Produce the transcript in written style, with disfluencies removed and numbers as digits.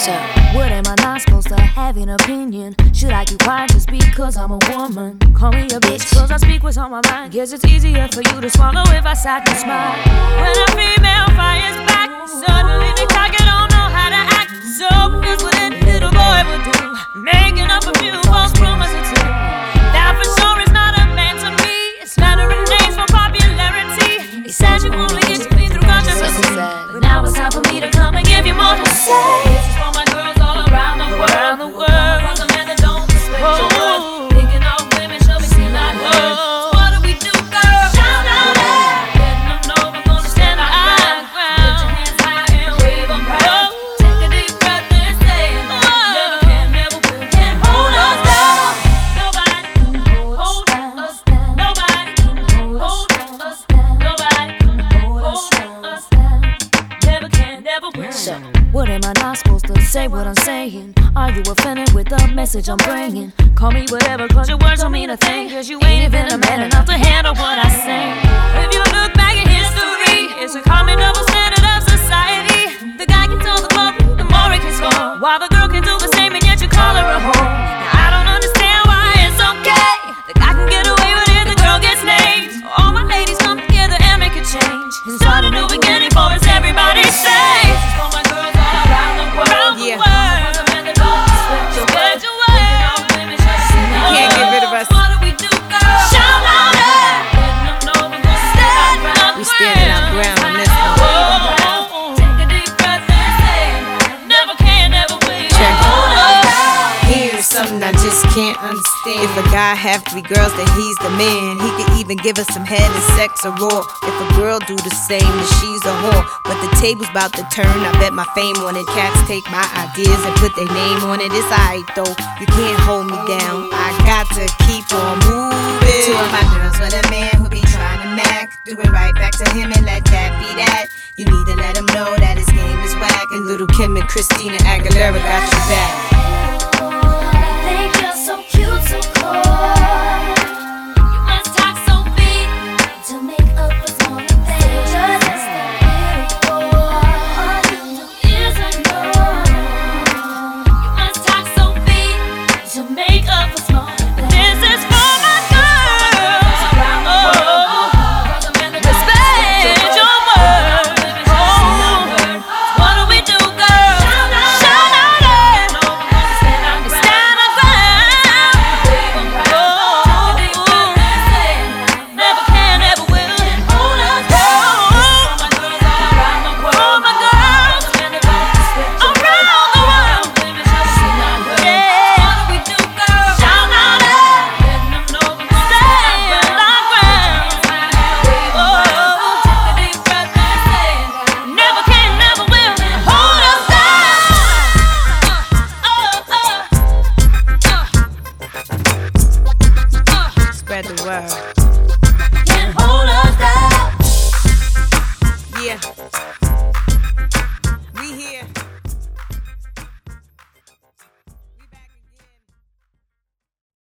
So, what am I not supposed to have an opinion? Should I keep quiet just because I'm a woman? Call me a bitch cause I speak what's on my mind. Guess it's easier for you to swallow if I sat and smile. When a female fires back, suddenly they talk and don't know how to act. So here's what any little boy would do, making up a few false rumors or two. That for sure is not a man to me. It's flattering names for popularity. He said you only get to me through controversy, but now it's time for me to come and give you more to say. This is for my girls all around the world. For the men that don't respect your worth, thinking all women should be seen like her. So what do we do, girl? Shout out loud, letting them know we're gonna stand our ground. Put your hands high and wave them proud. Take a deep breath and say, never can, never will, can't hold us down. Nobody can hold us down. Nobody can hold us down. Nobody can hold us down. Never can, never will. So, what am I not supposed to say what I'm saying? Are you offended with the message I'm bringing? Call me whatever cause your words don't mean a thing. Cause you ain't even a man enough to handle what I say. If you look back at history, it's a common double standard of society. The guy can tell the club, the more he can score, while the girl can do the same and yet you call her a whore. Now I don't understand why it's okay. The guy can get away with it, the girl gets named. All my ladies come together and make a change and start a new beginning for us, everybody say. This is for my girls all around the world. Can't get rid of us. We standing our ground on this one. Take a deep breath and say, never can, never will. Check. Here's something I just can't understand. If a guy have 3 girls, then he's the man. He could even give us some head and sex or raw. If a girl do the same, then she's a whore. But the table's about to turn, I bet my fame on it. Cats take my ideas and put their name on it. It's alright though, you can't hold me down. I got to keep on moving. 2 of my girls with a man who be trying to mac. Do it right back to him and let that be that. You need to let him know that his game is whack. And little Kim and Christina Aguilera got your back.